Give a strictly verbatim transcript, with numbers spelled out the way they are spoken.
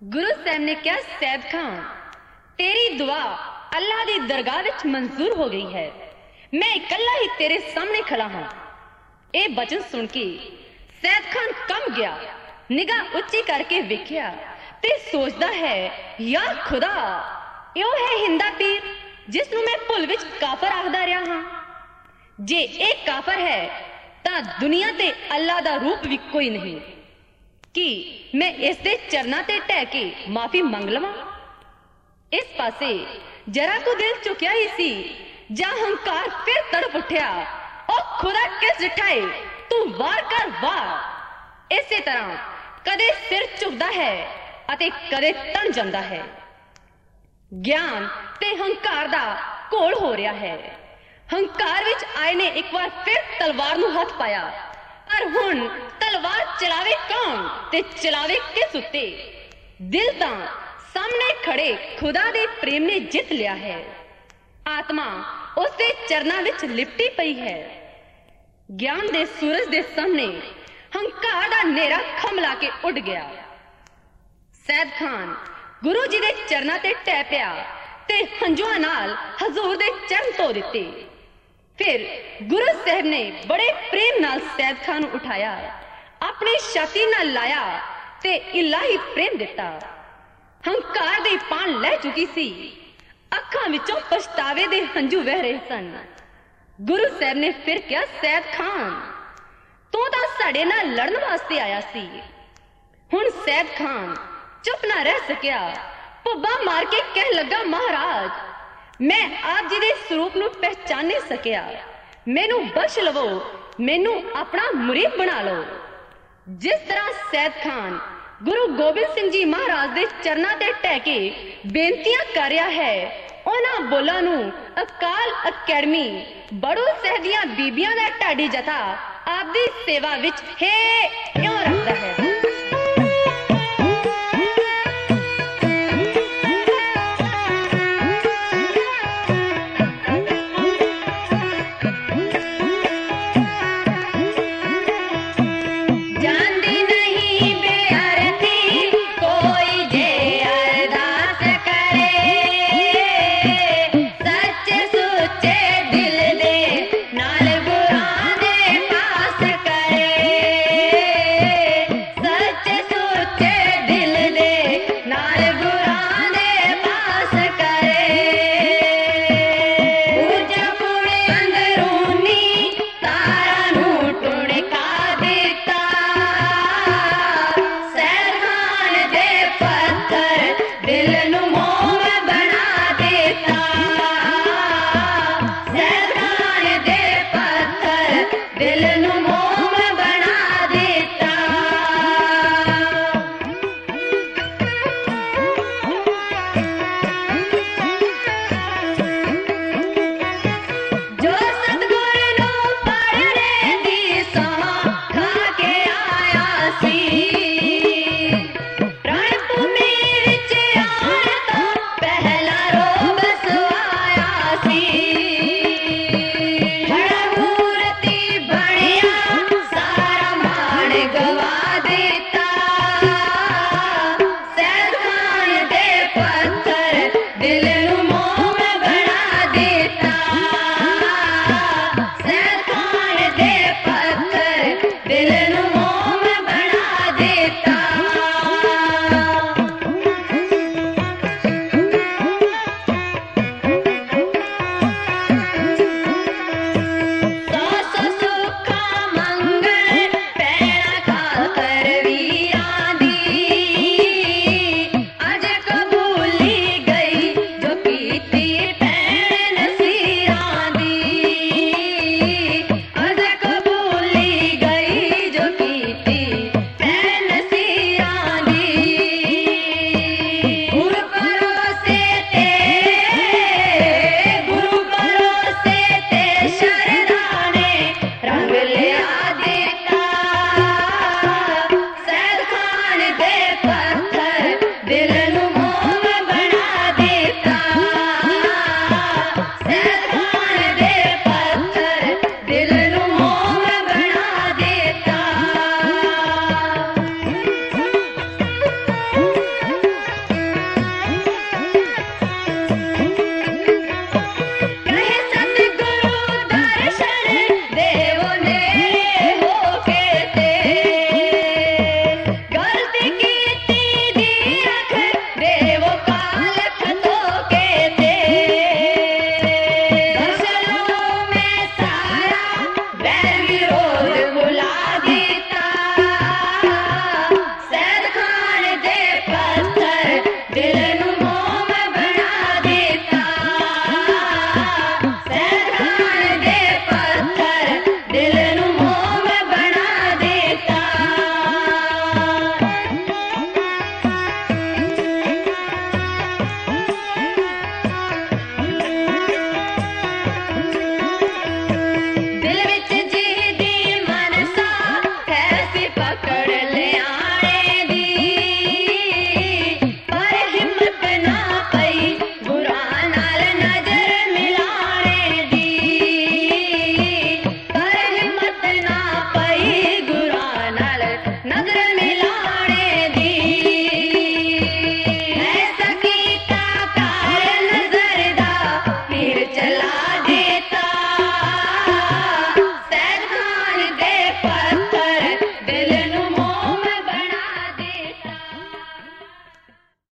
गुरु साहब ने क्या सैद खान, तेरी दुआ अल्लाह दी दरगाह विच मंजूर हो गई है। मैं इकल्ला ही तेरे सामने खड़ा हाँ। ये वचन सुन के सैद खान कम गया, निगाह उच्ची करके वेख्या ते सोचदा है, यार खुदा, यो है हिंदा पीर जिसनू मैं भुल विच काफर आखदा रहा हाँ। जे एक काफर है तां दुनिया ते अल्लाह दा रूप भी कोई नहीं कि मैं इस दे चरना ते टह के माफी मंग लवां। इस पासे जरा को दिल चुकिया ही सी, जा हंकार फिर तड़प उठिया, ओ खुदा किस जिठाए तू वार कर वार। इसे तरह कदे सिर झुकदा है अते कदे तन जांदा है। ज्ञान ते हंकार दा घोल हो रहा है। हंकार विच आए ने एक बार फिर तलवार नू हथ पाया, पर हुण तलवार चलावे कौन ते चलावे किस उत्ते। दिल तां सामने खड़े खुदा दे प्रेम ने जित लिया है। आत्मा उसके चरना विच लिपटी पई है। ज्ञान दे सूरज दे सामने हंकार दा नेरा खमला के उड़ गया। सैद खान गुरु जी दे चरना ते टह पिया ते हंजुआ नाल हजूर दे चरण धो दिते। फिर गुरु साहब ने बड़े प्रेम नाल सैद खान उठाया, अपनी छाती नाल लाया ते इलाही प्रेम दिता। हंकार दे पान लह चुकी सी, अखां विचों पछतावे दे हंजू वह रहे सन। गुरु साहब ने फिर कहा, सैद खान तू तां साडे नाल लड़न वास्ते आया सी। हुण सैद खान चुप ना रह सकिया, भुब्बा मार के कह लगा, महाराज मैं आप जी दे स्वरूप नू पहचान नहीं सकिया, मैनू बख्श लवो, मैनू अपना मुरीद बना लो। जिस तरह सैद खान गुरु गोबिंद सिंह जी महाराज दे चरना ते टह के बेनतियां कर रहा है, उन्हां बोलां नू अकाल अकैडमी बड़ो सहदियां बीबियां दा ढाडी जथा आप दी सेवा विच है क्यों रखदा है।